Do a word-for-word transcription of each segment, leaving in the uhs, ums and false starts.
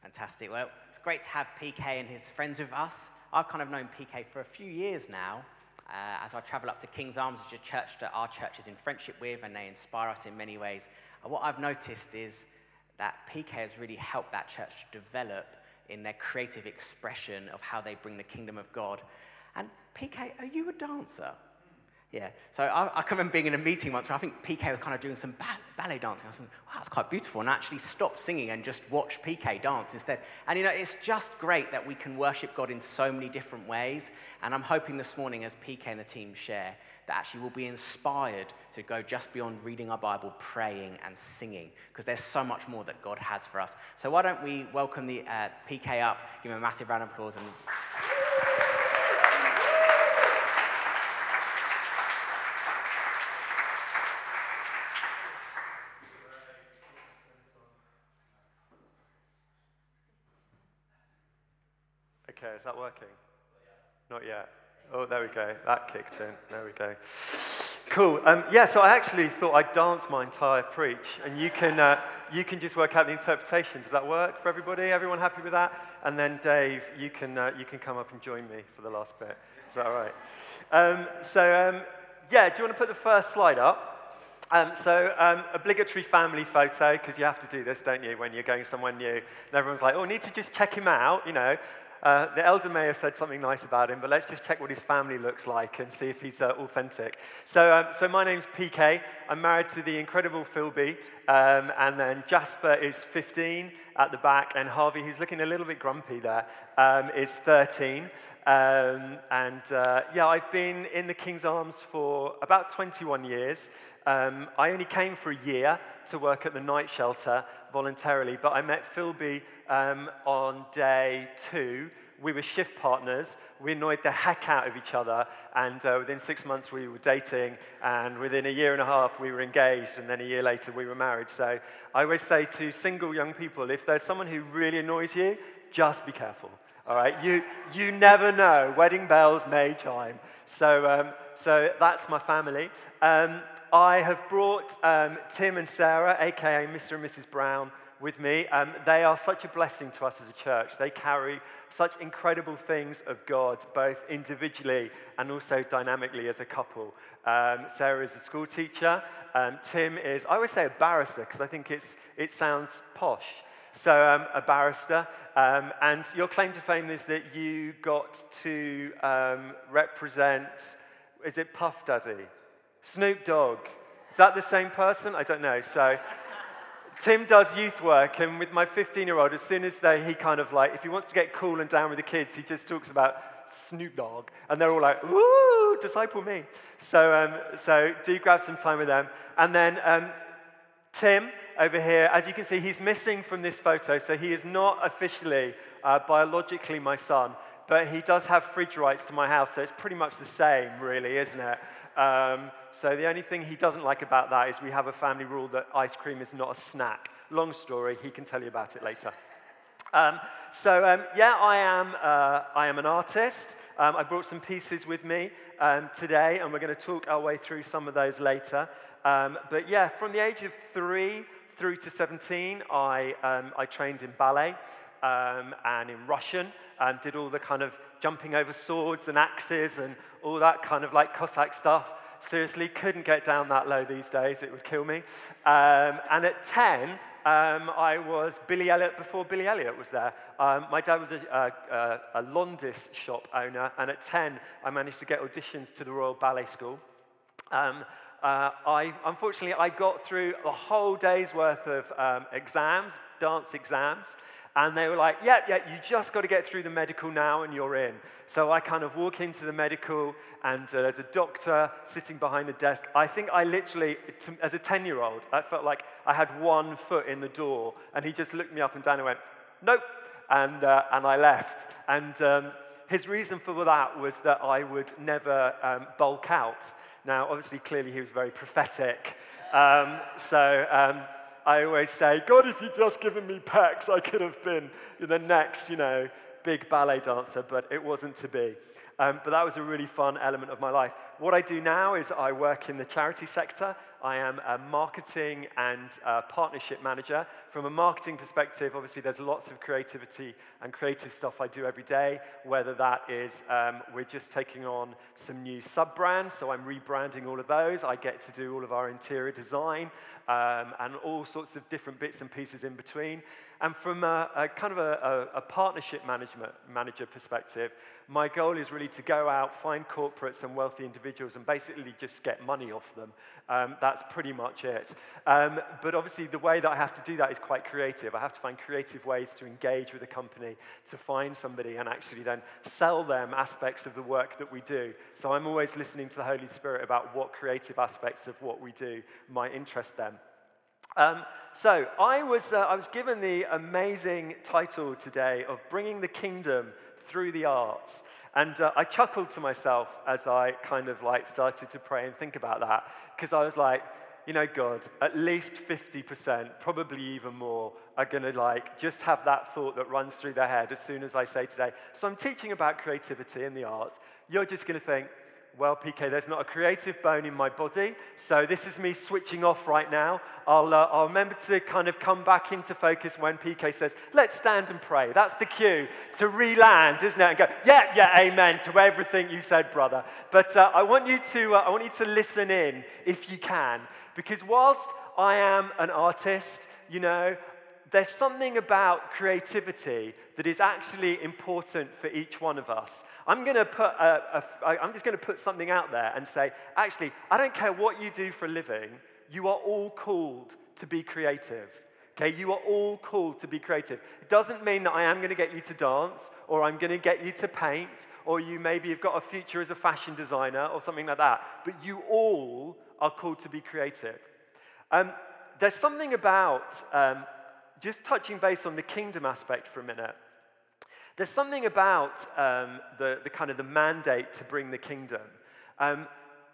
Fantastic. Well, it's great to have P K and his friends with us. I've kind of known P K for a few years now, uh, as I travel up to King's Arms, which is a church that our church is in friendship with, and they inspire us in many ways. And what I've noticed is that P K has really helped that church to develop in their creative expression of how they bring the kingdom of God. And P K, are you a dancer? Yeah, so I, I can remember being in a meeting once where I think P K was kind of doing some ba- ballet dancing. I was thinking, wow, that's quite beautiful, and I actually stopped singing and just watched P K dance instead. And you know, it's just great that we can worship God in so many different ways, and I'm hoping this morning as P K and the team share, that actually we'll be inspired to go just beyond reading our Bible, praying and singing, because there's so much more that God has for us. So why don't we welcome the uh, P K up, give him a massive round of applause. And Okay, is that working? Not yet. Oh, there we go. That kicked in. There we go. Cool. Um, yeah, so I actually thought I'd dance my entire preach, and you can uh, you can just work out the interpretation. Does that work for everybody? Everyone happy with that? And then Dave, you can uh, you can come up and join me for the last bit. Is that all right? Um, so um, yeah, do you want to put the first slide up? Um, so, um, obligatory family photo, because you have to do this, don't you, when you're going somewhere new. And everyone's like, oh, we need to just check him out, you know. Uh, the elder may have said something nice about him, but let's just check what his family looks like and see if he's uh, authentic. So, um, so my name's P K. I'm married to the incredible Philby, um, and then Jasper is fifteen at the back, and Harvey, who's looking a little bit grumpy there, um, is thirteen. Um, and uh, yeah, I've been in the King's Arms for about twenty-one years. Um, I only came for a year to work at the night shelter voluntarily, but I met Philby um, on day two. We were shift partners. We annoyed the heck out of each other, and uh, within six months we were dating, and within a year and a half we were engaged, and then a year later we were married. So I always say to single young people, if there's someone who really annoys you, just be careful. All right, you you never know. Wedding bells may chime. So um, so that's my family. Um, I have brought um, Tim and Sarah, aka Mister and Missus Brown, with me. Um, they are such a blessing to us as a church. They carry such incredible things of God, both individually and also dynamically as a couple. Um, Sarah is a school teacher. Um, Tim is, I always say a barrister because I think it's it sounds posh. So um, a barrister, um, and your claim to fame is that you got to um, represent, is it Puff Daddy? Snoop Dogg. Is that the same person? I don't know. So Tim does youth work, and with my fifteen-year-old, as soon as they, he kind of like, if he wants to get cool and down with the kids, he just talks about Snoop Dogg, and they're all like, woo, disciple me. So, um, so do grab some time with them. And then um, Tim, over here, as you can see, he's missing from this photo, so he is not officially, uh, biologically my son, but he does have fridge rights to my house, so it's pretty much the same, really, isn't it? Um, so the only thing he doesn't like about that is we have a family rule that ice cream is not a snack. Long story, he can tell you about it later. Um, so um, yeah, I am uh, I am an artist. Um, I brought some pieces with me um, today, and we're going to talk our way through some of those later. Um, but yeah, from the age of three through to seventeen, I um, I trained in ballet um, and in Russian, and did all the kind of jumping over swords and axes and all that kind of like Cossack stuff. Seriously, couldn't get down that low these days. It would kill me. Um, and at ten, um, I was Billy Elliot before Billy Elliot was there. Um, my dad was a, a, a Londis shop owner, and at ten, I managed to get auditions to the Royal Ballet School. Um, uh, I unfortunately, I got through a whole day's worth of um, exams, dance exams, and they were like, yeah, yeah, you just got to get through the medical now and you're in. So I kind of walk into the medical, and uh, there's a doctor sitting behind the desk. I think I literally, to, as a ten-year-old, I felt like I had one foot in the door, and he just looked me up and down and went, nope, and, uh, and I left. And um, his reason for that was that I would never um, bulk out. Now, obviously, clearly he was very prophetic. Um, so um, I always say, God, if you'd just given me pecs, I could have been the next, you know, big ballet dancer, but it wasn't to be. Um, but that was a really fun element of my life. What I do now is I work in the charity sector. I am a marketing and uh, partnership manager. From a marketing perspective, obviously there's lots of creativity and creative stuff I do every day, whether that is um, we're just taking on some new sub-brands, so I'm rebranding all of those. I get to do all of our interior design um, and all sorts of different bits and pieces in between. And from a, a kind of a, a, a partnership management manager perspective, my goal is really to go out, find corporates and wealthy individuals and basically just get money off them. Um, that's pretty much it. Um, but obviously the way that I have to do that is quite creative. I have to find creative ways to engage with a company, to find somebody and actually then sell them aspects of the work that we do. So I'm always listening to the Holy Spirit about what creative aspects of what we do might interest them. Um, so I was, uh, I was given the amazing title today of Bringing the Kingdom Through the Arts. And uh, I chuckled to myself as I kind of like started to pray and think about that, because I was like, you know, God, at least fifty percent, probably even more, are going to like just have that thought that runs through their head as soon as I say today. So I'm teaching about creativity in the arts. You're just going to think, well, P K, there's not a creative bone in my body, so this is me switching off right now. I'll, uh, I'll remember to kind of come back into focus when P K says, let's stand and pray. That's the cue to re-land, isn't it? And go, yeah, yeah, amen to everything you said, brother. But uh, I want you to, uh, I want you to listen in if you can, because whilst I am an artist, you know, there's something about creativity that is actually important for each one of us. I'm going to put a, a, I'm just going to put something out there and say, actually, I don't care what you do for a living, you are all called to be creative. Okay, you are all called to be creative. It doesn't mean that I am going to get you to dance, or I'm going to get you to paint, or you maybe have got a future as a fashion designer or something like that. But you all are called to be creative. Um, there's something about um, just touching base on the kingdom aspect for a minute. There's something about um, the, the kind of the mandate to bring the kingdom. Um,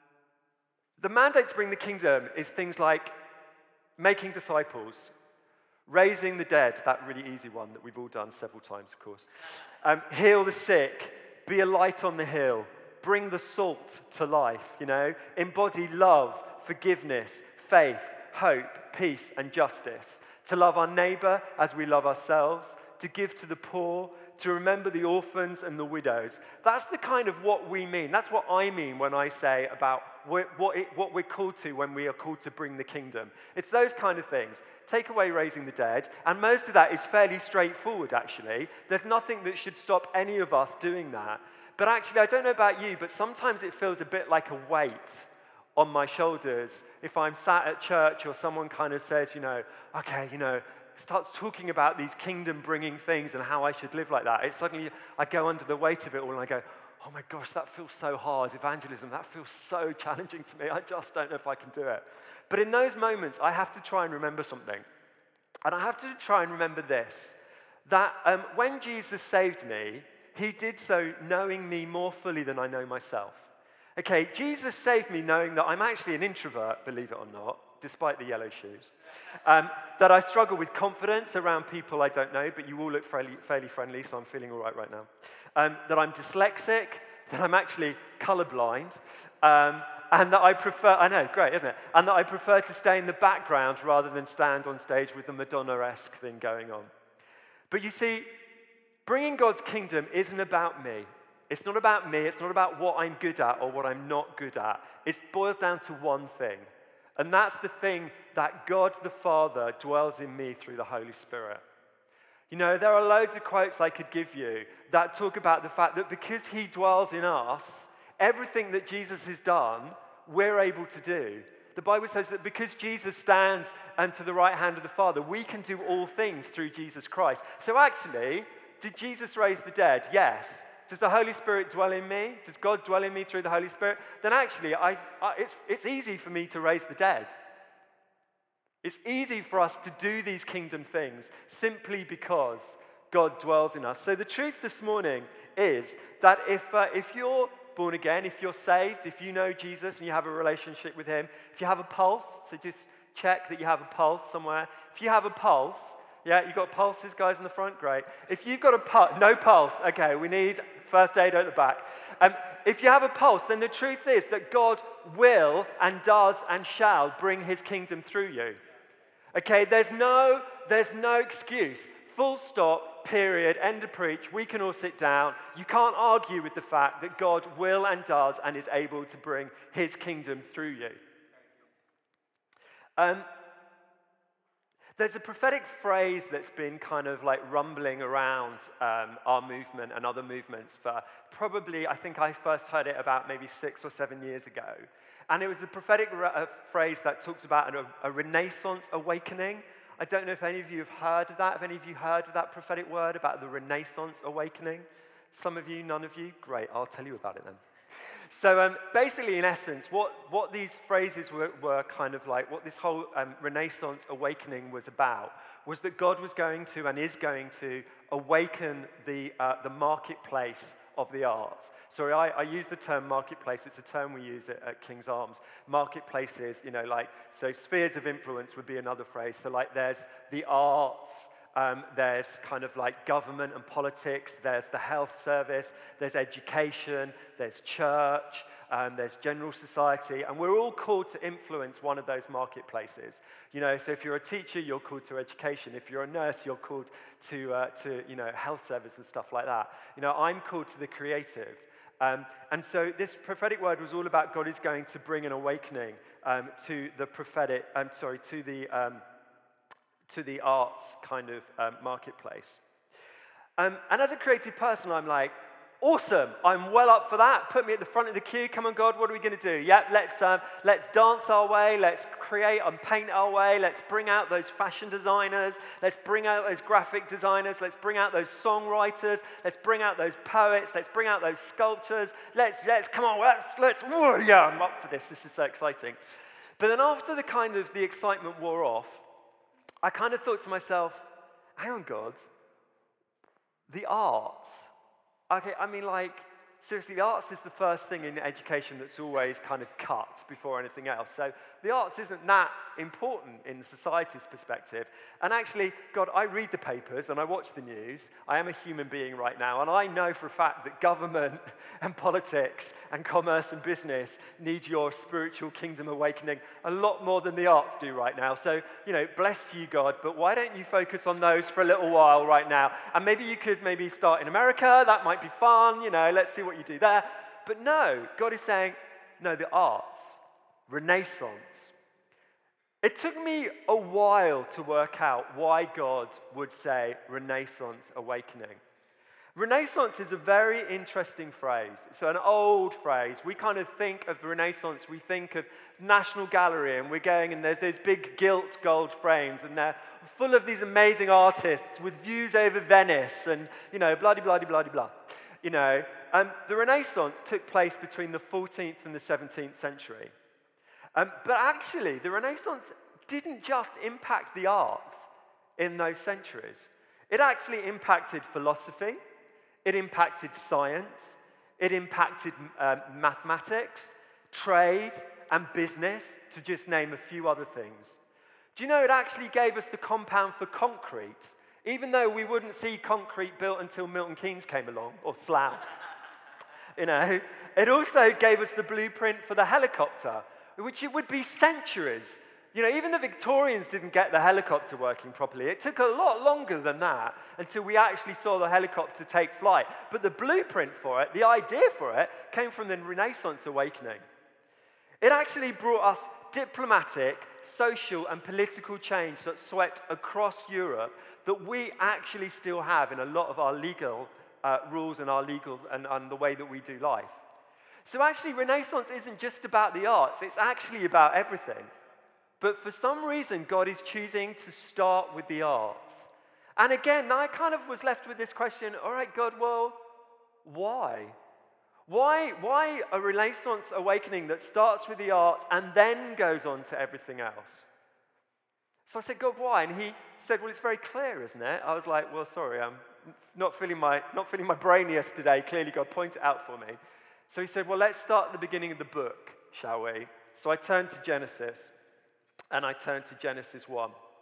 the mandate to bring the kingdom is things like making disciples, raising the dead, that really easy one that we've all done several times, of course. Um, heal the sick, be a light on the hill, bring the salt to life, you know, embody love, forgiveness, faith, hope, peace, and justice. To love our neighbor as we love ourselves, to give to the poor, to remember the orphans and the widows. That's the kind of what we mean. That's what I mean when I say about what, what, it, what we're called to when we are called to bring the kingdom. It's those kind of things. Take away raising the dead, and most of that is fairly straightforward, actually. There's nothing that should stop any of us doing that. But actually, I don't know about you, but sometimes it feels a bit like a weight on my shoulders if I'm sat at church or someone kind of says, you know, okay, you know, starts talking about these kingdom-bringing things and how I should live like that. It's suddenly, I go under the weight of it all and I go, oh my gosh, that feels so hard. Evangelism, that feels so challenging to me. I just don't know if I can do it. But in those moments, I have to try and remember something. And I have to try and remember this, that um, when Jesus saved me, he did so knowing me more fully than I know myself. Okay, Jesus saved me knowing that I'm actually an introvert, believe it or not, despite the yellow shoes. Um, that I struggle with confidence around people I don't know, but you all look fairly, fairly friendly, so I'm feeling all right right now. Um, that I'm dyslexic, that I'm actually colorblind, um, and that I prefer, I know, great, isn't it? And that I prefer to stay in the background rather than stand on stage with the Madonna-esque thing going on. But you see, bringing God's kingdom isn't about me. It's not about me, it's not about what I'm good at or what I'm not good at. It boils down to one thing. And that's the thing that God the Father dwells in me through the Holy Spirit. You know, there are loads of quotes I could give you that talk about the fact that because he dwells in us, everything that Jesus has done, we're able to do. The Bible says that because Jesus stands um, to the right hand of the Father, we can do all things through Jesus Christ. So actually, did Jesus raise the dead? Yes. Does the Holy Spirit dwell in me? Does God dwell in me through the Holy Spirit? Then actually, I, I, it's, it's easy for me to raise the dead. It's easy for us to do these kingdom things simply because God dwells in us. So the truth this morning is that if, uh, if you're born again, if you're saved, if you know Jesus and you have a relationship with him, if you have a pulse, so just check that you have a pulse somewhere. If you have a pulse, Yeah, you got pulses, guys in the front? Great. If you've got a pulse, no pulse, okay, we need first aid at the back. Um, if you have a pulse, then the truth is that God will and does and shall bring his kingdom through you. Okay, there's no, there's no excuse. Full stop, period, end of preach. We can all sit down. You can't argue with the fact that God will and does and is able to bring his kingdom through you. Um, there's a prophetic phrase that's been kind of like rumbling around um, our movement and other movements for probably, I think I first heard it about maybe six or seven years ago. And it was the prophetic re- uh, phrase that talks about a, a Renaissance awakening. I don't know if any of you have heard of that. Have any of you heard of that prophetic word about the Renaissance awakening? Some of you, none of you? Great, I'll tell you about it then. So um, basically, in essence, what, what these phrases were, were kind of like, what this whole um, Renaissance awakening was about, was that God was going to and is going to awaken the, uh, the marketplace of the arts. Sorry, I, I use the term marketplace. It's a term we use at, at King's Arms. Marketplaces, you know, like, so spheres of influence would be another phrase. So like there's the arts, Um, there's kind of like government and politics, there's the health service, there's education, there's church, um, there's general society, and we're all called to influence one of those marketplaces. You know, so if you're a teacher, you're called to education. If you're a nurse, you're called to, uh, to you know, health service and stuff like that. You know, I'm called to the creative. Um, and so this prophetic word was all about God is going to bring an awakening um, to the prophetic, I'm um, sorry, to the... Um, to the arts kind of um, marketplace. Um, and as a creative person, I'm like, awesome, I'm well up for that. Put me at the front of the queue. Come on, God, what are we going to do? Yep, let's, um, let's dance our way. Let's create and paint our way. Let's bring out those fashion designers. Let's bring out those graphic designers. Let's bring out those songwriters. Let's bring out those poets. Let's bring out those sculptors. Let's, let's come on, let's, let's, oh, yeah, I'm up for this. This is so exciting. But then after the kind of the excitement wore off, I kind of thought to myself, hang on, God, the arts. Okay, I mean, like, seriously, the arts is the first thing in education that's always kind of cut before anything else. So the arts isn't that important in society's perspective. And actually, God, I read the papers and I watch the news. I am a human being right now, and I know for a fact that government and politics and commerce and business need your spiritual kingdom awakening a lot more than the arts do right now. So, you know, bless you, God, but why don't you focus on those for a little while right now? And maybe you could maybe start in America. That might be fun. You know, let's see what you do there. But no, God is saying, no, the arts, Renaissance. It took me a while to work out why God would say Renaissance awakening. Renaissance is a very interesting phrase. It's an old phrase. We kind of think of Renaissance, we think of National Gallery, and we're going and there's those big gilt gold frames, and they're full of these amazing artists with views over Venice, and, you know, blah-de-blah-de-blah-de-blah. You know, um, the Renaissance took place between the fourteenth and the seventeenth century. Um, but actually, the Renaissance didn't just impact the arts in those centuries. It actually impacted philosophy, it impacted science, it impacted um, mathematics, trade, and business, to just name a few other things. Do you know it actually gave us the compound for concrete, even though we wouldn't see concrete built until Milton Keynes came along, or slab. You know, it also gave us the blueprint for the helicopter, which it would be centuries. You know, even the Victorians didn't get the helicopter working properly. It took a lot longer than that until we actually saw the helicopter take flight. But the blueprint for it, the idea for it, came from the Renaissance awakening. It actually brought us diplomatic, social, and political change that swept across Europe that we actually still have in a lot of our legal uh, rules and our legal and, and the way that we do life. So actually, Renaissance isn't just about the arts, it's actually about everything. But for some reason, God is choosing to start with the arts. And again, I kind of was left with this question, all right, God, well, why? Why, why a Renaissance awakening that starts with the arts and then goes on to everything else? So I said, God, why? And he said, well, it's very clear, isn't it? I was like, well, sorry, I'm not feeling my, not feeling my brainiest today. Clearly, God, point it out for me. So he said, well, let's start at the beginning of the book, shall we? So I turned to Genesis, and I turned to Genesis one.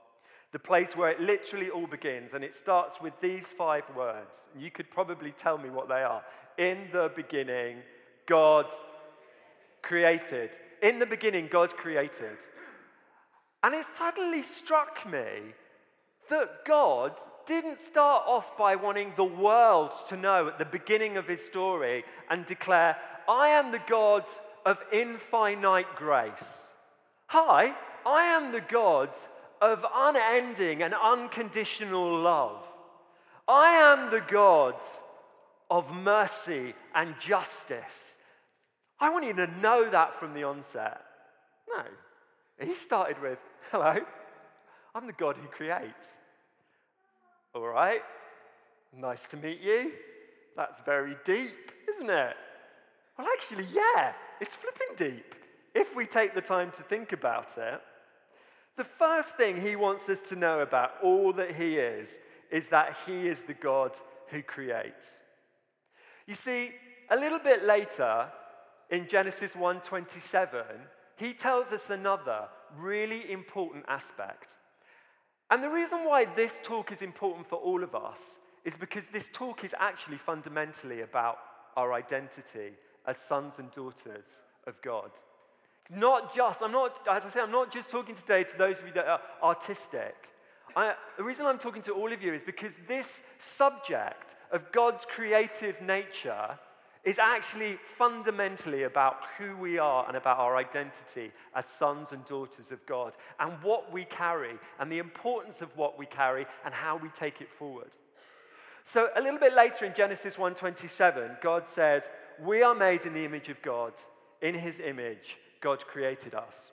The place where it literally all begins, and it starts with these five words. You could probably tell me what they are. In the beginning, God created. In the beginning, God created. And it suddenly struck me that God didn't start off by wanting the world to know at the beginning of his story and declare, I am the God of infinite grace. Hi, I am the God of unending and unconditional love. I am the God of mercy and justice. I want you to know that from the onset. No. He started with, hello, I'm the God who creates. All right, nice to meet you. That's very deep, isn't it? Well, actually, yeah, it's flipping deep if we take the time to think about it. The first thing he wants us to know about all that he is, is that he is the God who creates. You see, a little bit later, in Genesis one twenty-seven, he tells us another really important aspect. And the reason why this talk is important for all of us is because this talk is actually fundamentally about our identity as sons and daughters of God. Not just, I'm not, as I say, I'm not just talking today to those of you that are artistic. I, the reason I'm talking to all of you is because this subject of God's creative nature is actually fundamentally about who we are and about our identity as sons and daughters of God and what we carry and the importance of what we carry and how we take it forward. So a little bit later in Genesis one twenty-seven, God says, we are made in the image of God. In his image, God created us.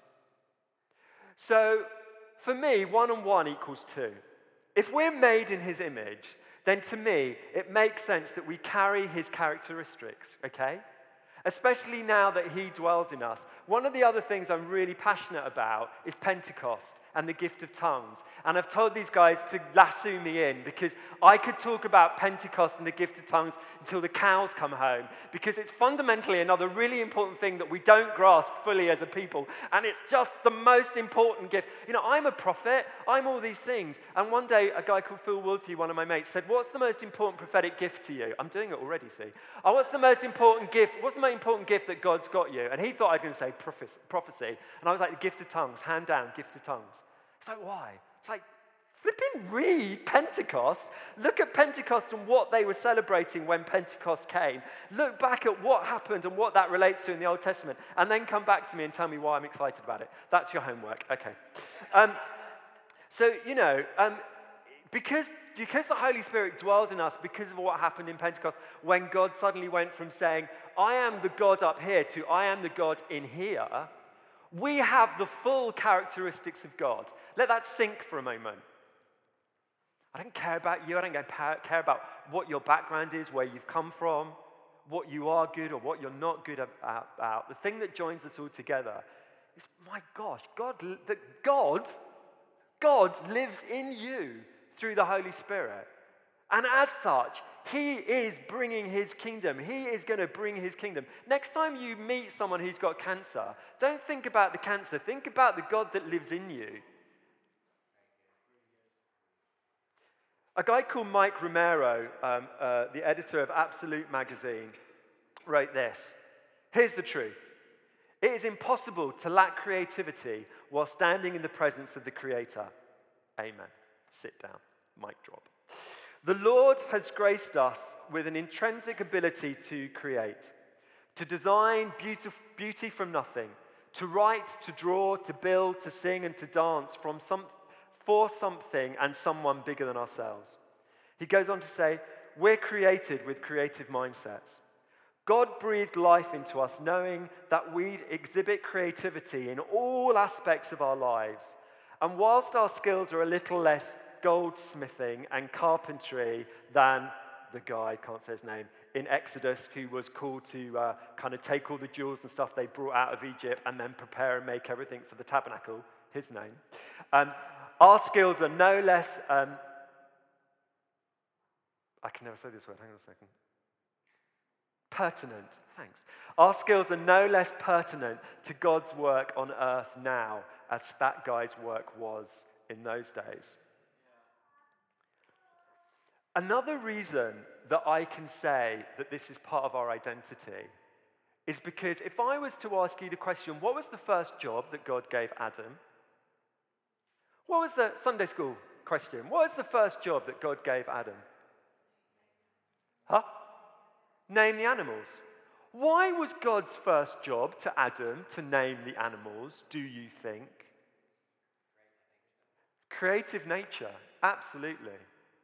So for me, one and one equals two. If we're made in his image, then to me, it makes sense that we carry his characteristics, okay? Especially now that he dwells in us. One of the other things I'm really passionate about is Pentecost and the gift of tongues. And I've told these guys to lasso me in because I could talk about Pentecost and the gift of tongues until the cows come home, because it's fundamentally another really important thing that we don't grasp fully as a people. And it's just the most important gift. You know, I'm a prophet, I'm all these things. And one day, a guy called Phil Wolfe, one of my mates, said, what's the most important prophetic gift to you? I'm doing it already, see. Oh, what's the most important gift? What's the most important gift that God's got you? And he thought I was going to say prophecy. And I was like, the gift of tongues, hand down, gift of tongues. It's like, why? It's like, flipping read Pentecost. Look at Pentecost and what they were celebrating when Pentecost came. Look back at what happened and what that relates to in the Old Testament. And then come back to me and tell me why I'm excited about it. That's your homework. Okay. Um, so, you know, um, because, because the Holy Spirit dwells in us because of what happened in Pentecost, when God suddenly went from saying, I am the God up here to I am the God in here, we have the full characteristics of God. Let that sink for a moment. I don't care about you. I don't care about what your background is, where you've come from, what you are good or what you're not good about. The thing that joins us all together is, my gosh, God, that God, God lives in you through the Holy Spirit. And as such, he is bringing his kingdom. He is going to bring his kingdom. Next time you meet someone who's got cancer, don't think about the cancer. Think about the God that lives in you. A guy called Mike Romero, um, uh, the editor of Absolute magazine, wrote this. Here's the truth. It is impossible to lack creativity while standing in the presence of the Creator. Amen. Sit down. Mic drop. The Lord has graced us with an intrinsic ability to create, to design beauty, beauty from nothing, to write, to draw, to build, to sing, and to dance from some, for something and someone bigger than ourselves. He goes on to say, we're created with creative mindsets. God breathed life into us, knowing that we'd exhibit creativity in all aspects of our lives. And whilst our skills are a little less goldsmithing and carpentry than the guy, can't say his name, in Exodus, who was called to uh, kind of take all the jewels and stuff they brought out of Egypt and then prepare and make everything for the tabernacle, his name. Um, our skills are no less, um, I can never say this word, hang on a second. Pertinent, thanks. Our skills are no less pertinent to God's work on earth now as that guy's work was in those days. Another reason that I can say that this is part of our identity is because if I was to ask you the question, what was the first job that God gave Adam? What was the Sunday school question? What was the first job that God gave Adam? Huh? Name the animals. Why was God's first job to Adam to name the animals, do you think? Creative nature, absolutely.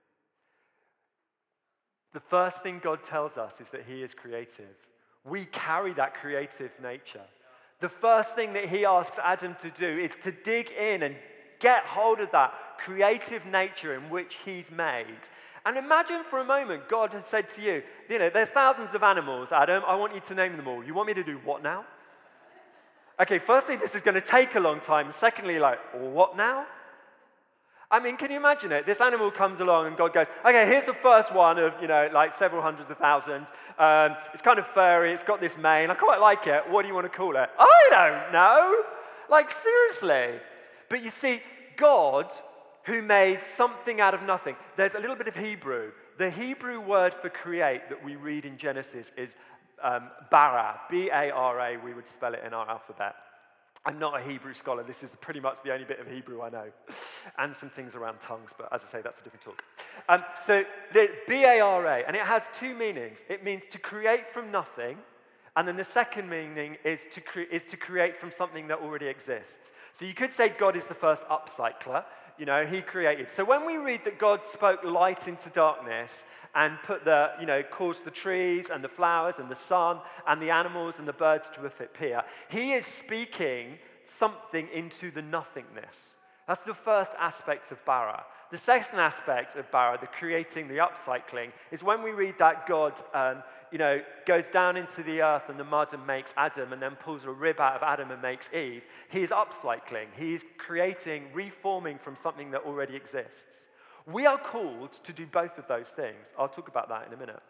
The first thing God tells us is that he is creative. We carry that creative nature. The first thing that he asks Adam to do is to dig in and get hold of that creative nature in which he's made. And imagine for a moment God has said to you, you know, there's thousands of animals, Adam, I want you to name them all. You want me to do what now? Okay, firstly, this is going to take a long time. Secondly, like, what now? I mean, can you imagine it? This animal comes along and God goes, okay, here's the first one of, you know, like several hundreds of thousands. Um, it's kind of furry. It's got this mane. I quite like it. What do you want to call it? I don't know. Like, seriously. But you see, God, who made something out of nothing. There's a little bit of Hebrew. The Hebrew word for create that we read in Genesis is um, bara, B A R A. We would spell it in our alphabet. I'm not a Hebrew scholar. This is pretty much the only bit of Hebrew I know. And some things around tongues, but as I say, that's a different talk. Um, so the B A R A, and it has two meanings. It means to create from nothing, and then the second meaning is to, cre- is to create from something that already exists. So you could say God is the first upcycler. You know, he created. So when we read that God spoke light into darkness and put the, you know, caused the trees and the flowers and the sun and the animals and the birds to appear, he is speaking something into the nothingness. That's the first aspect of bara. The second aspect of bara, the creating, the upcycling, is when we read that God, um, you know, goes down into the earth and the mud and makes Adam and then pulls a rib out of Adam and makes Eve. He is upcycling. He is creating, reforming from something that already exists. We are called to do both of those things. I'll talk about that in a minute.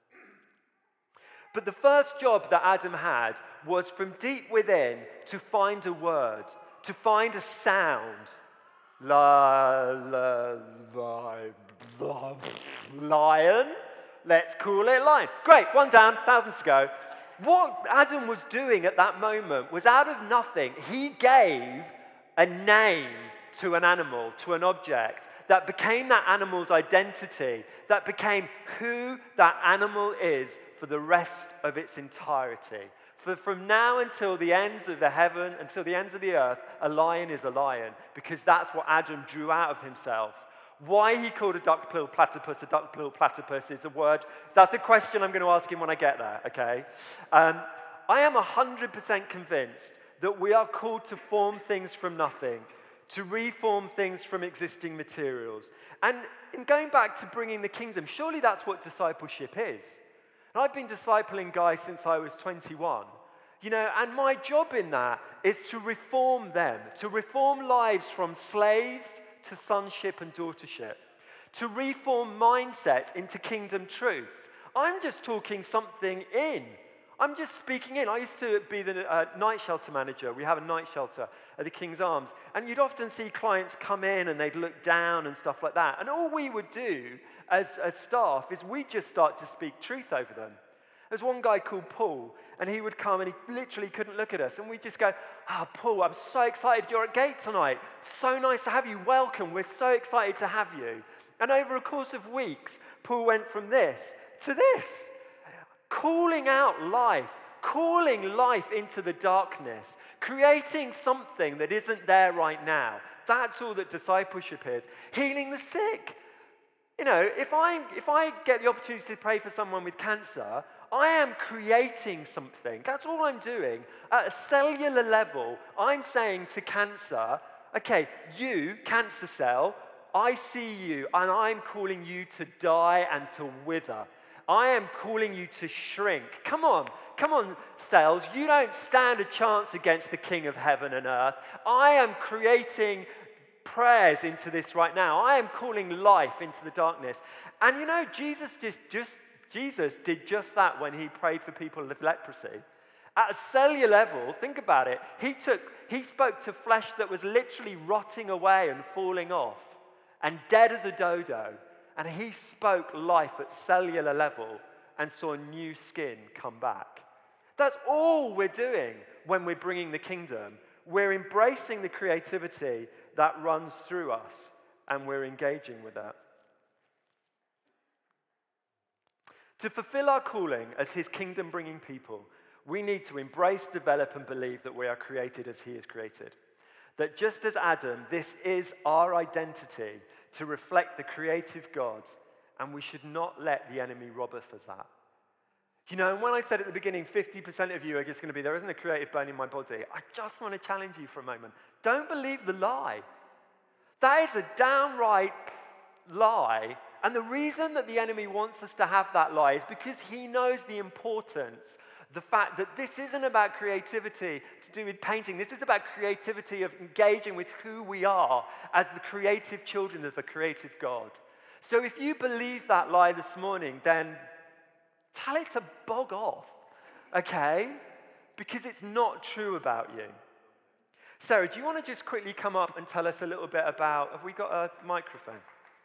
But the first job that Adam had was from deep within to find a word, to find a sound. La, la, la, la, lion. Let's call it lion. Great, one down, thousands to go. What Adam was doing at that moment was out of nothing, he gave a name to an animal, to an object, that became that animal's identity, that became who that animal is for the rest of its entirety. For from now until the ends of the heaven, until the ends of the earth, a lion is a lion, because that's what Adam drew out of himself. Why he called a duck-billed platypus a duck-billed platypus is a word. That's a question I'm going to ask him when I get there, okay? Um, I am one hundred percent convinced that we are called to form things from nothing, to reform things from existing materials. And in going back to bringing the kingdom, surely that's what discipleship is. And I've been discipling guys since I was twenty-one. You know, and my job in that is to reform them, to reform lives from slaves to sonship and daughtership, to reform mindsets into kingdom truths. I'm just talking something in. I'm just speaking in. I used to be the uh, night shelter manager. We have a night shelter at the King's Arms. And you'd often see clients come in and they'd look down and stuff like that. And all we would do as, as staff is we'd just start to speak truth over them. There's one guy called Paul, and he would come and he literally couldn't look at us. And we'd just go, ah, oh, Paul, I'm so excited you're at Gate tonight. So nice to have you. Welcome. We're so excited to have you. And over a course of weeks, Paul went from this to this, calling out life, calling life into the darkness, creating something that isn't there right now. That's all that discipleship is. Healing the sick. You know, if I, if I get the opportunity to pray for someone with cancer, I am creating something. That's all I'm doing. At a cellular level, I'm saying to cancer, okay, you, cancer cell, I see you, and I'm calling you to die and to wither. I am calling you to shrink. Come on, come on, cells. You don't stand a chance against the King of heaven and earth. I am creating prayers into this right now. I am calling life into the darkness. And you know, Jesus just, just Jesus did just that when he prayed for people with leprosy. At a cellular level, think about it. He took, he spoke to flesh that was literally rotting away and falling off and dead as a dodo. and he spoke life at cellular level and saw new skin come back. That's all we're doing when we're bringing the kingdom. We're embracing the creativity that runs through us, and we're engaging with that. To fulfill our calling as his kingdom-bringing people, we need to embrace, develop, and believe that we are created as he is created. That just as Adam, this is our identity to reflect the creative God, and we should not let the enemy rob us of that. You know, and when I said at the beginning, fifty percent of you are just going to be, there isn't a creative bone in my body, I just want to challenge you for a moment. Don't believe the lie. That is a downright lie. And the reason that the enemy wants us to have that lie is because he knows the importance, the fact that this isn't about creativity to do with painting. This is about creativity of engaging with who we are as the creative children of a creative God. So if you believe that lie this morning, then tell it to bog off, okay? Because it's not true about you. Sarah, do you want to just quickly come up and tell us a little bit about, have we got a microphone?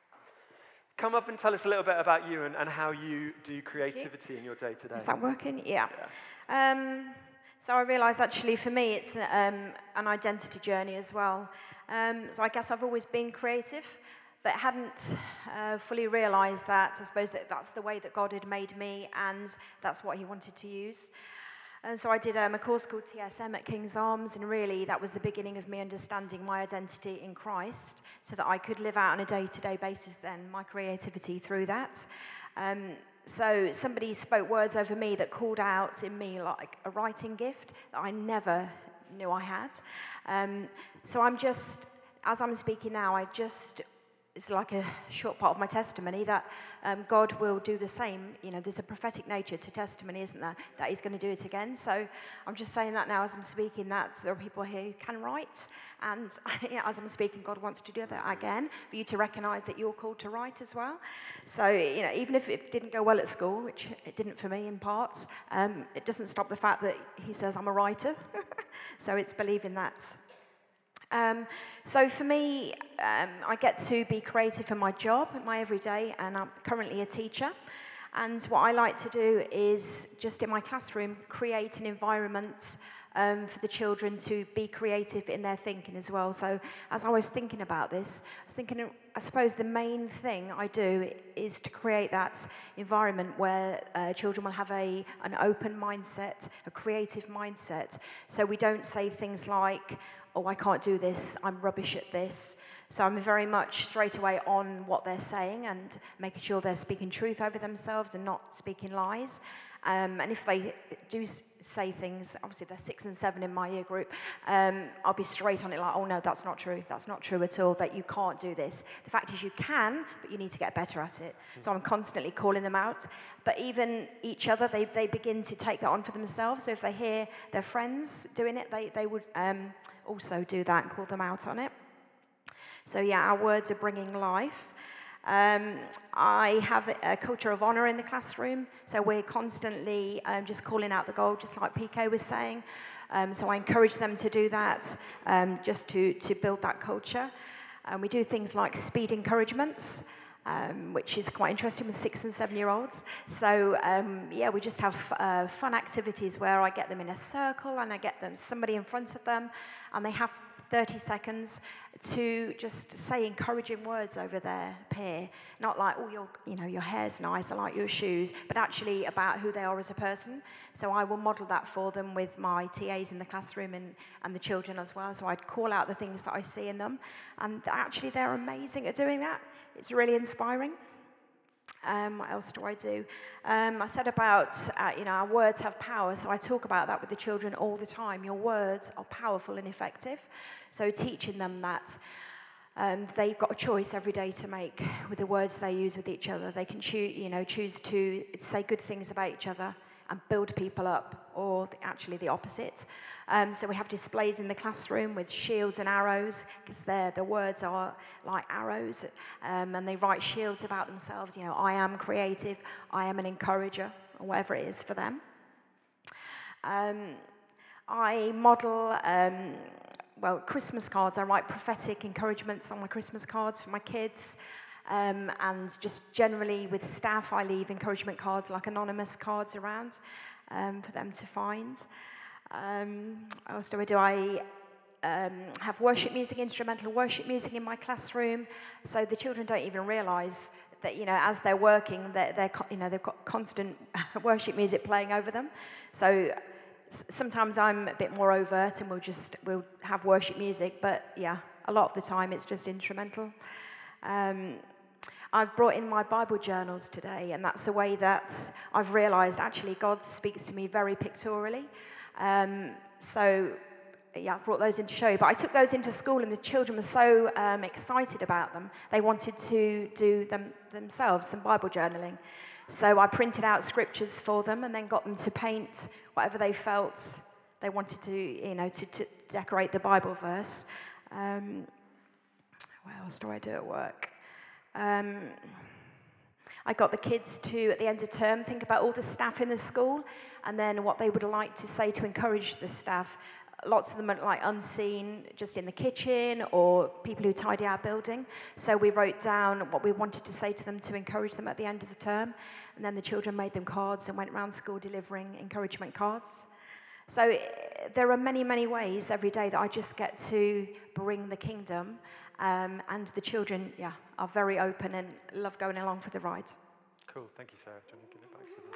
Come up and tell us a little bit about you and, and how you do creativity in your day-to-day. Is that working? Yeah. yeah. Um, so I realise actually for me it's um, an identity journey as well. Um, so I guess I've always been creative, but hadn't uh, fully realised that, I suppose, that that's the way that God had made me and that's what he wanted to use. And so I did um, a course called T S M at King's Arms, and really that was the beginning of me understanding my identity in Christ so that I could live out on a day-to-day basis then my creativity through that. Um, so somebody spoke words over me that called out in me like a writing gift that I never knew I had. Um, so I'm just, as I'm speaking now, I just... It's like a short part of my testimony that um, God will do the same. You know, there's a prophetic nature to testimony, isn't there? That he's going to do it again. So I'm just saying that now as I'm speaking, that there are people here who can write. And yeah, as I'm speaking, God wants to do that again, for you to recognize that you're called to write as well. So, you know, even if it didn't go well at school, which it didn't for me in parts, um, it doesn't stop the fact that he says I'm a writer. So it's believing that. Um, so for me, um, I get to be creative in my job, in my everyday, and I'm currently a teacher. And what I like to do is, just in my classroom, create an environment um, for the children to be creative in their thinking as well. So as I was thinking about this, I was thinking, I suppose the main thing I do is to create that environment where uh, children will have a an open mindset, a creative mindset. So we don't say things like, oh, I can't do this, I'm rubbish at this. So I'm very much straight away on what they're saying and making sure they're speaking truth over themselves and not speaking lies. Um, and if they do say things, obviously they're six and seven in my year group, um, I'll be straight on it like, oh no, that's not true. That's not true at all, that you can't do this. The fact is you can, but you need to get better at it. So I'm constantly calling them out. But even each other, they, they begin to take that on for themselves. So if they hear their friends doing it, they, they would um, also do that and call them out on it. So yeah, our words are bringing life. Um, I have a culture of honour in the classroom, so we're constantly um, just calling out the goal, just like P K was saying. Um, so I encourage them to do that, um, just to, to build that culture. Um, we do things like speed encouragements, um, which is quite interesting with six and seven-year-olds. So um, yeah, we just have uh, fun activities where I get them in a circle and I get them somebody in front of them, and they have thirty seconds to just say encouraging words over their peer. Not like, oh, your, you know, your hair's nice, I like your shoes, but actually about who they are as a person. So I will model that for them with my T As in the classroom and, and the children as well. So I'd call out the things that I see in them. And actually they're amazing at doing that. It's really inspiring. Um, what else do I do? Um, I said about, uh, you know, our words have power, so I talk about that with the children all the time. Your words are powerful and effective. So teaching them that um, they've got a choice every day to make with the words they use with each other. They can choose, you know, choose to say good things about each other and build people up, or the, actually the opposite. Um, so we have displays in the classroom with shields and arrows, because the words are like arrows, um, and they write shields about themselves. You know, I am creative, I am an encourager, or whatever it is for them. Um, I model, um, well, Christmas cards. I write prophetic encouragements on my Christmas cards for my kids. Um, and just generally with staff, I leave encouragement cards, like anonymous cards around um, for them to find. Um, what else do I do? I um, have worship music, instrumental worship music in my classroom, so the children don't even realise that, you know, as they're working, they're, they're you know, they've got constant worship music playing over them. So s- sometimes I'm a bit more overt, and we'll just we'll have worship music, but yeah, a lot of the time it's just instrumental. Um, I've brought in my Bible journals today, and that's a way that I've realised actually God speaks to me very pictorially. Um, so, yeah, I've brought those in to show you. But I took those into school, and the children were so um, excited about them. They wanted to do them themselves, some Bible journaling. So I printed out scriptures for them, and then got them to paint whatever they felt they wanted to, you know, to, to decorate the Bible verse. Um, what else do I do at work? Um, I got the kids to, at the end of term, think about all the staff in the school and then what they would like to say to encourage the staff. Lots of them are like unseen, just in the kitchen, or people who tidy our building. So we wrote down what we wanted to say to them to encourage them at the end of the term. And then the children made them cards and went around school delivering encouragement cards. So there are many, many ways every day that I just get to bring the kingdom. Um, and the children, yeah, are very open and love going along for the ride. Cool, thank you, Sarah. Do you want to give it back to them?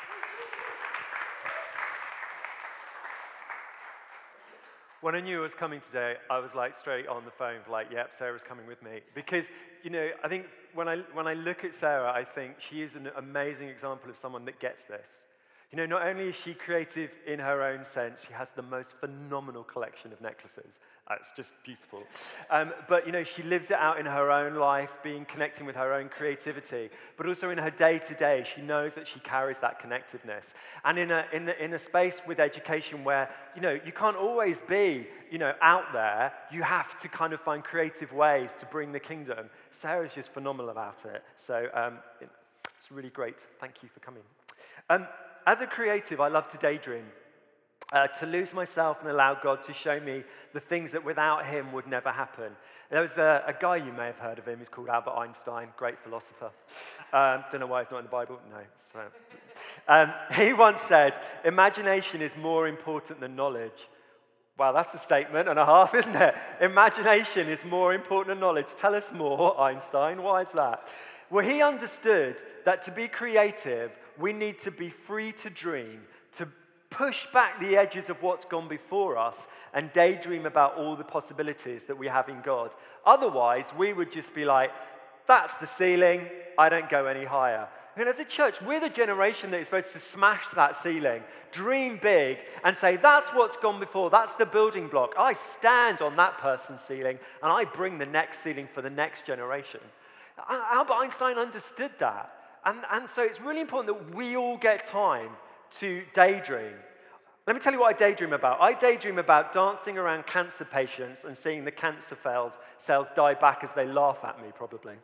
When I knew I was coming today, I was like straight on the phone, like, yep, Sarah's coming with me. Because, you know, I think when I, when I look at Sarah, I think she is an amazing example of someone that gets this. You know, not only is she creative in her own sense, she has the most phenomenal collection of necklaces. Uh, it's just beautiful. Um, but, you know, she lives it out in her own life, being connecting with her own creativity. But also in her day-to-day, she knows that she carries that connectiveness. And in a, in, a, in a space with education where, you know, you can't always be, you know, out there, you have to kind of find creative ways to bring the kingdom. Sarah's just phenomenal about it. So um, it, it's really great. Thank you for coming. Um, As a creative, I love to daydream, uh, to lose myself and allow God to show me the things that without him would never happen. There was a, a guy, you may have heard of him, he's called Albert Einstein, great philosopher. Um, don't know why he's not in the Bible, no. So. Um, he once said, imagination is more important than knowledge. Wow, that's a statement and a half, isn't it? Imagination is more important than knowledge. Tell us more, Einstein, why is that? Well, he understood that to be creative, we need to be free to dream, to push back the edges of what's gone before us and daydream about all the possibilities that we have in God. Otherwise, we would just be like, that's the ceiling, I don't go any higher. And as a church, we're the generation that is supposed to smash that ceiling, dream big, and say, that's what's gone before, that's the building block. I stand on that person's ceiling, and I bring the next ceiling for the next generation. Albert Einstein understood that. And, and so it's really important that we all get time to daydream. Let me tell you what I daydream about. I daydream about dancing around cancer patients and seeing the cancer cells, cells die back as they laugh at me, probably.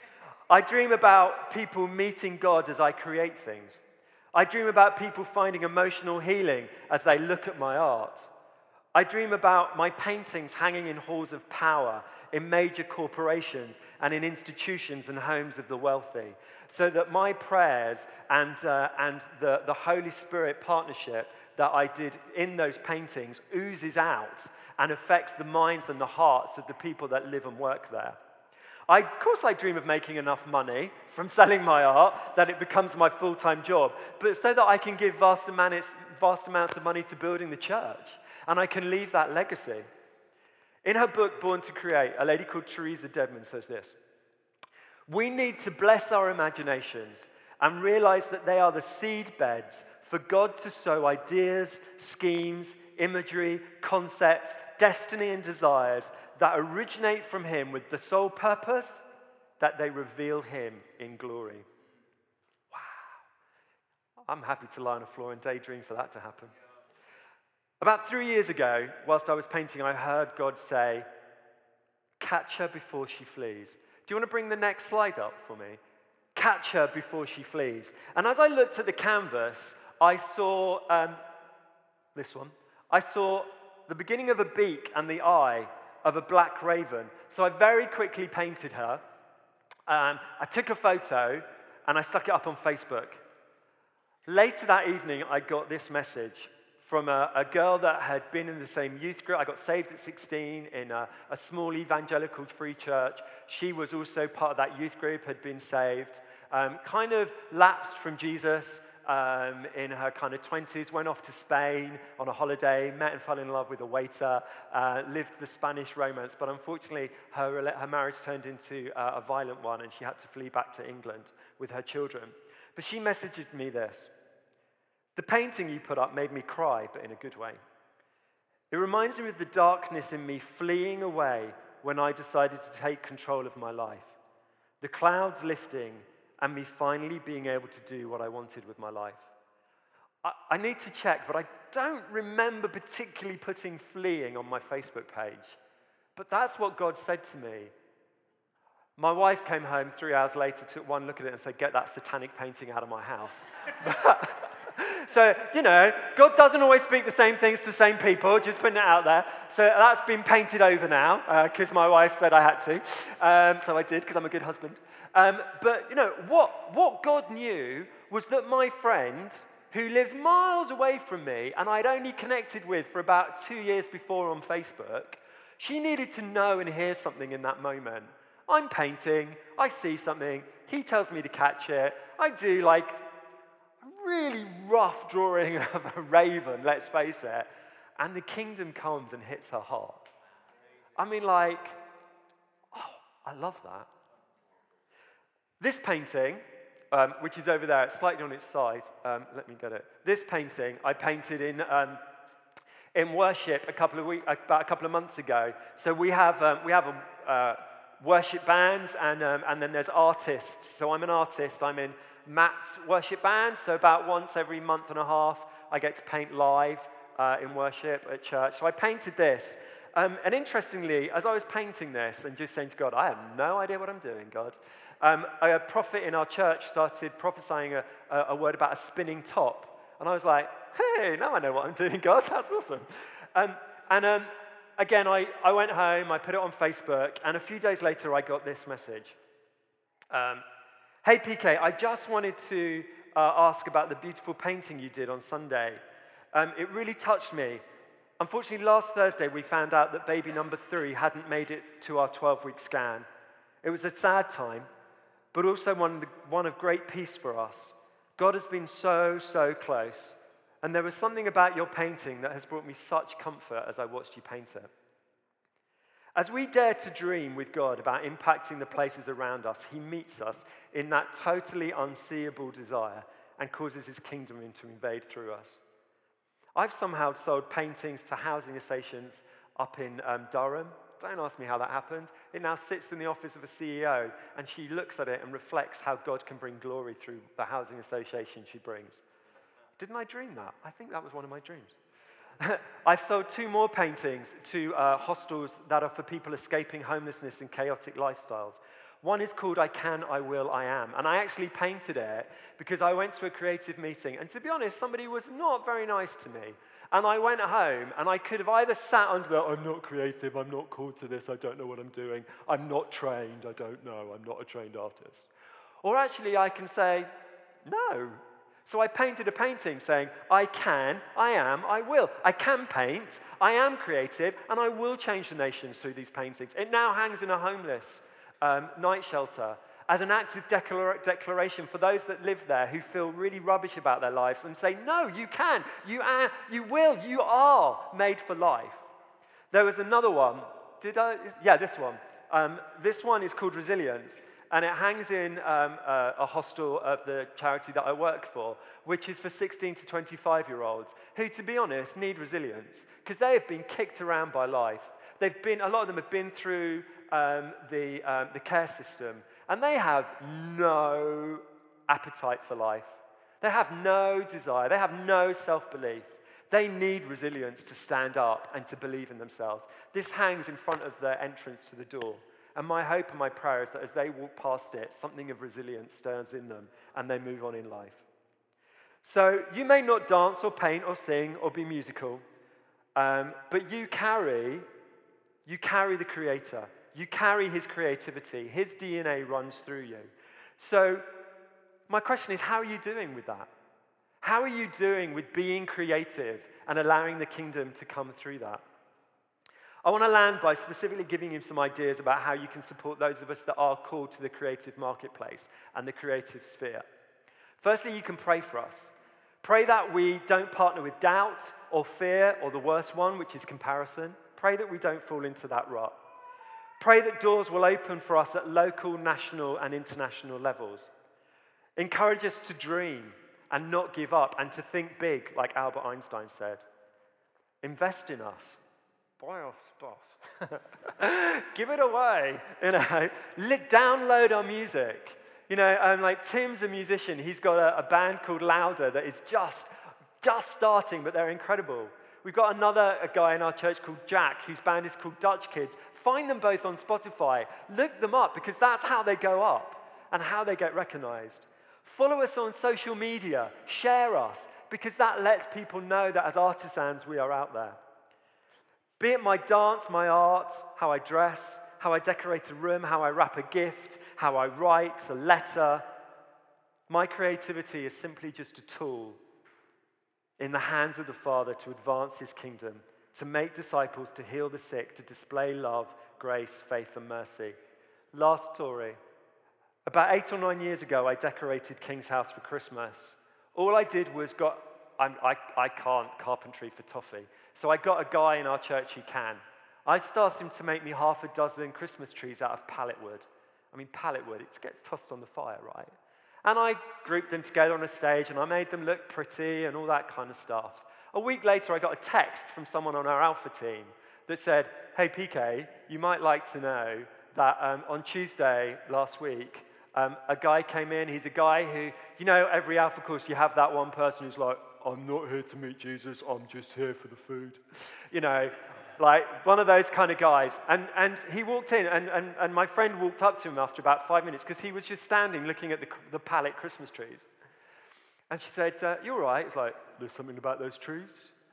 I dream about people meeting God as I create things. I dream about people finding emotional healing as they look at my art. I dream about my paintings hanging in halls of power, in major corporations and in institutions and homes of the wealthy, so that my prayers and, uh, and the, the Holy Spirit partnership that I did in those paintings oozes out and affects the minds and the hearts of the people that live and work there. I, of course I dream of making enough money from selling my art that it becomes my full-time job, but so that I can give vast amounts, vast amounts of money to building the church, and I can leave that legacy. In her book, Born to Create, a lady called Teresa Dedman says this: we need to bless our imaginations and realize that they are the seed beds for God to sow ideas, schemes, imagery, concepts, destiny, and desires that originate from him with the sole purpose that they reveal him in glory. Wow. I'm happy to lie on the floor and daydream for that to happen. About three years ago, whilst I was painting, I heard God say, catch her before she flees. Do you want to bring the next slide up for me? Catch her before she flees. And as I looked at the canvas, I saw um, this one. I saw the beginning of a beak and the eye of a black raven. So I very quickly painted her. Um, I took a photo and I stuck it up on Facebook. Later that evening, I got this message from a, a girl that had been in the same youth group. I got saved at sixteen in a, a small evangelical free church. She was also part of that youth group, had been saved, um, kind of lapsed from Jesus um, in her kind of twenties, went off to Spain on a holiday, met and fell in love with a waiter, uh, lived the Spanish romance, but unfortunately her, her marriage turned into uh, a violent one and she had to flee back to England with her children. But she messaged me this: "The painting you put up made me cry, but in a good way. It reminds me of the darkness in me fleeing away when I decided to take control of my life. The clouds lifting and me finally being able to do what I wanted with my life." I, I need to check, but I don't remember particularly putting fleeing on my Facebook page. But that's what God said to me. My wife came home three hours later, took one look at it and said, "Get that satanic painting out of my house." So, you know, God doesn't always speak the same things to the same people, just putting it out there. So that's been painted over now, because uh, my wife said I had to. Um, so I did, because I'm a good husband. Um, but, you know, what, what God knew was that my friend, who lives miles away from me, and I'd only connected with for about two years before on Facebook, she needed to know and hear something in that moment. I'm painting, I see something, he tells me to catch it, I do like really rough drawing of a raven, let's face it, and the kingdom comes and hits her heart. I mean, like, oh, I love that. This painting, um, which is over there, it's slightly on its side, um, let me get it. This painting I painted in um, in worship a couple of weeks, about a couple of months ago. So we have um, we have a uh, worship bands, and um, and then there's artists. So I'm an artist. I'm in Matt's worship band, so about once every month and a half, I get to paint live uh, in worship at church. So I painted this. Um, and interestingly, as I was painting this and just saying to God, I have no idea what I'm doing, God, um, a prophet in our church started prophesying a, a, a word about a spinning top. And I was like, hey, now I know what I'm doing, God. That's awesome. Um, and um, again, I, I went home, I put it on Facebook, and a few days later, I got this message. Um, Hey, P K, I just wanted to uh, ask about the beautiful painting you did on Sunday. Um, it really touched me. Unfortunately, last Thursday, we found out that baby number three hadn't made it to our twelve-week scan. It was a sad time, but also one of, the, one of great peace for us. God has been so, so close. And there was something about your painting that has brought me such comfort as I watched you paint it. As we dare to dream with God about impacting the places around us, he meets us in that totally unseeable desire and causes his kingdom to invade through us. I've somehow sold paintings to housing associations up in um, Durham. Don't ask me how that happened. It now sits in the office of a C E O, and she looks at it and reflects how God can bring glory through the housing association she brings. Didn't I dream that? I think that was one of my dreams. I've sold two more paintings to uh, hostels that are for people escaping homelessness and chaotic lifestyles. One is called I Can, I Will, I Am. And I actually painted it because I went to a creative meeting. And to be honest, somebody was not very nice to me. And I went home, and I could have either sat under the, I'm not creative, I'm not called to this, I don't know what I'm doing, I'm not trained, I don't know, I'm not a trained artist. Or actually I can say, no. So I painted a painting saying, I can, I am, I will. I can paint, I am creative, and I will change the nations through these paintings. It now hangs in a homeless um, night shelter as an active declar- declaration for those that live there who feel really rubbish about their lives and say, no, you can, you are, you will, you are made for life. There was another one. Did I? Yeah, this one. Um, this one is called Resilience. And it hangs in um, a, a hostel of the charity that I work for, which is for sixteen to twenty-five-year-olds who, to be honest, need resilience because they have been kicked around by life. They've been, a lot of them have been through um, the, um, the care system, and they have no appetite for life. They have no desire. They have no self-belief. They need resilience to stand up and to believe in themselves. This hangs in front of their entrance to the door. And my hope and my prayer is that as they walk past it, something of resilience stirs in them and they move on in life. So you may not dance or paint or sing or be musical, um, but you carry, you carry the Creator. You carry his creativity. His D N A runs through you. So my question is, how are you doing with that? How are you doing with being creative and allowing the kingdom to come through that? I want to land by specifically giving you some ideas about how you can support those of us that are called to the creative marketplace and the creative sphere. Firstly, you can pray for us. Pray that we don't partner with doubt or fear or the worst one, which is comparison. Pray that we don't fall into that rut. Pray that doors will open for us at local, national, and international levels. Encourage us to dream and not give up and to think big, like Albert Einstein said. Invest in us. Buy our stuff. Give it away. You know, download our music. You know, um, like Tim's a musician. He's got a, a band called Louder that is just, just starting, but they're incredible. We've got another a guy in our church called Jack, whose band is called Dutch Kids. Find them both on Spotify. Look them up, because that's how they go up and how they get recognized. Follow us on social media. Share us, because that lets people know that as artisans, we are out there. Be it my dance, my art, how I dress, how I decorate a room, how I wrap a gift, how I write a letter, my creativity is simply just a tool in the hands of the Father to advance his kingdom, to make disciples, to heal the sick, to display love, grace, faith, and mercy. Last story. About eight or nine years ago, I decorated King's House for Christmas. All I did was got, I'm, I, I can't carpentry for toffee, so I got a guy in our church who can. I just asked him to make me half a dozen Christmas trees out of pallet wood. I mean, pallet wood, it gets tossed on the fire, right? And I grouped them together on a stage, and I made them look pretty and all that kind of stuff. A week later, I got a text from someone on our Alpha team that said, hey, P K, you might like to know that um, on Tuesday last week, um, a guy came in. He's a guy who, you know, every Alpha course, you have that one person who's like, I'm not here to meet Jesus, I'm just here for the food. You know, like one of those kind of guys. And, and he walked in, and, and, and my friend walked up to him after about five minutes because he was just standing looking at the, the pallet Christmas trees. And she said, uh, you all right? It's like, there's something about those trees.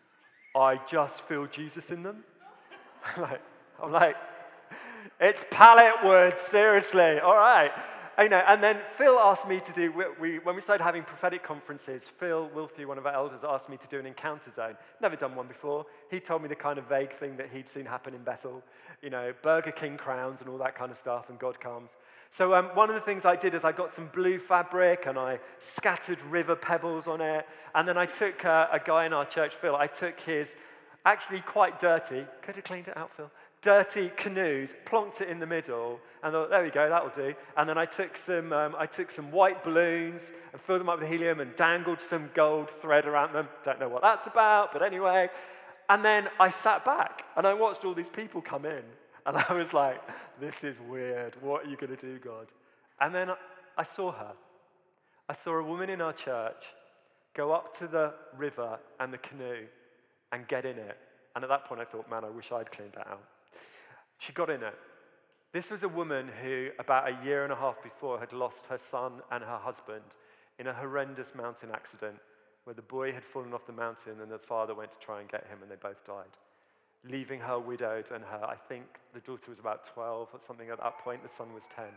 I just feel Jesus in them. I'm like, I'm like, it's pallet wood, seriously, all right. You know, and then Phil asked me to do, we, we, when we started having prophetic conferences, Phil Wilthy, one of our elders, asked me to do an encounter zone. Never done one before. He told me the kind of vague thing that he'd seen happen in Bethel, you know, Burger King crowns and all that kind of stuff, and God comes. So um, one of the things I did is I got some blue fabric, and I scattered river pebbles on it, and then I took uh, a guy in our church, Phil, I took his actually quite dirty, could have cleaned it out, Phil, dirty canoes, plonked it in the middle, and thought, there we go, that'll do. And then I took some, um, I took some white balloons and filled them up with helium and dangled some gold thread around them. Don't know what that's about, but anyway. And then I sat back and I watched all these people come in, and I was like, this is weird. What are you going to do, God? And then I saw her. I saw a woman in our church go up to the river and the canoe and get in it. And at that point, I thought, man, I wish I'd cleaned that out. She got in it. This was a woman who, about a year and a half before, had lost her son and her husband in a horrendous mountain accident where the boy had fallen off the mountain and the father went to try and get him, and they both died, leaving her widowed, and her, I think the daughter was about twelve or something at that point, the son was ten.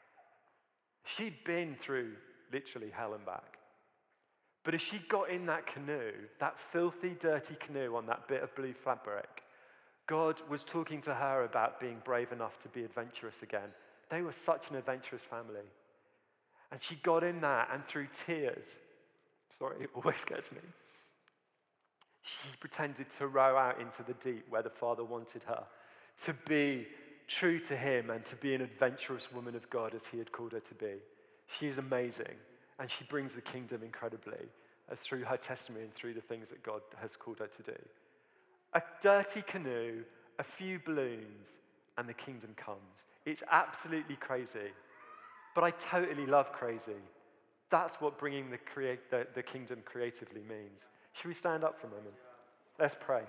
She'd been through literally hell and back. But as she got in that canoe, that filthy, dirty canoe on that bit of blue fabric, God was talking to her about being brave enough to be adventurous again. They were such an adventurous family. And she got in that, and through tears, sorry, it always gets me, she pretended to row out into the deep where the Father wanted her, to be true to him and to be an adventurous woman of God as he had called her to be. She is amazing, and she brings the kingdom incredibly uh, through her testimony and through the things that God has called her to do. A dirty canoe, a few balloons, and the kingdom comes. It's absolutely crazy, but I totally love crazy. That's what bringing the, create, the, the kingdom creatively means. Should we stand up for a moment? Let's pray.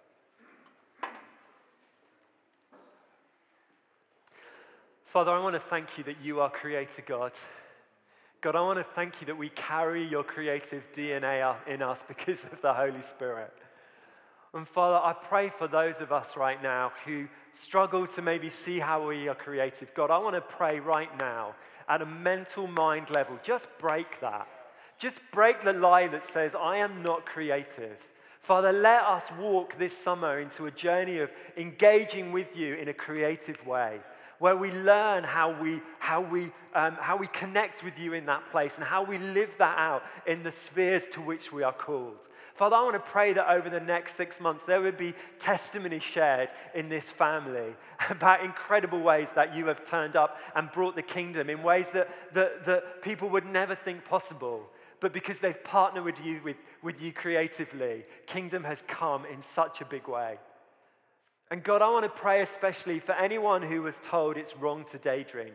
Father, I want to thank you that you are creator God. God, I want to thank you that we carry your creative D N A in us because of the Holy Spirit. And Father, I pray for those of us right now who struggle to maybe see how we are creative. God, I want to pray right now at a mental mind level. Just break that. Just break the lie that says, I am not creative. Father, let us walk this summer into a journey of engaging with you in a creative way, where we learn how we, how we, um, how we connect with you in that place and how we live that out in the spheres to which we are called. Father, I want to pray that over the next six months there would be testimony shared in this family about incredible ways that you have turned up and brought the kingdom in ways that, that, that people would never think possible. But because they've partnered with you, with, with you creatively, kingdom has come in such a big way. And God, I want to pray especially for anyone who was told it's wrong to daydream.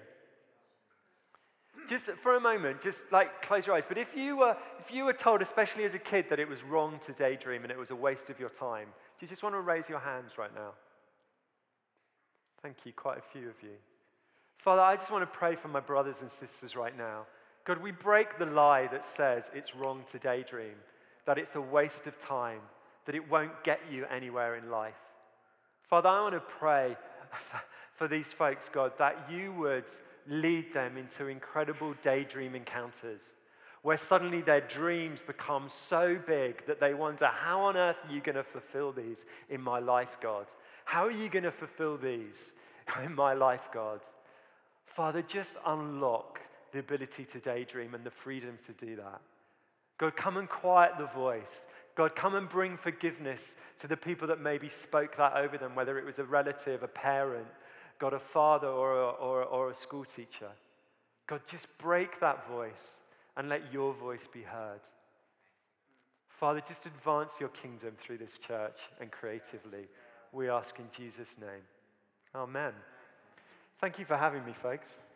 Just for a moment, just like close your eyes. But if you were, if you were told, especially as a kid, that it was wrong to daydream and it was a waste of your time, do you just want to raise your hands right now? Thank you, quite a few of you. Father, I just want to pray for my brothers and sisters right now. God, we break the lie that says it's wrong to daydream, that it's a waste of time, that it won't get you anywhere in life. Father, I want to pray for these folks, God, that you would lead them into incredible daydream encounters where suddenly their dreams become so big that they wonder, how on earth are you going to fulfill these in my life, God? How are you going to fulfill these in my life, God? Father, just unlock the ability to daydream and the freedom to do that. God, come and quiet the voice. God, come and bring forgiveness to the people that maybe spoke that over them, whether it was a relative, a parent, God, a father or a, or, or a school teacher. God, just break that voice and let your voice be heard. Father, just advance your kingdom through this church and creatively. We ask in Jesus' name. Amen. Thank you for having me, folks.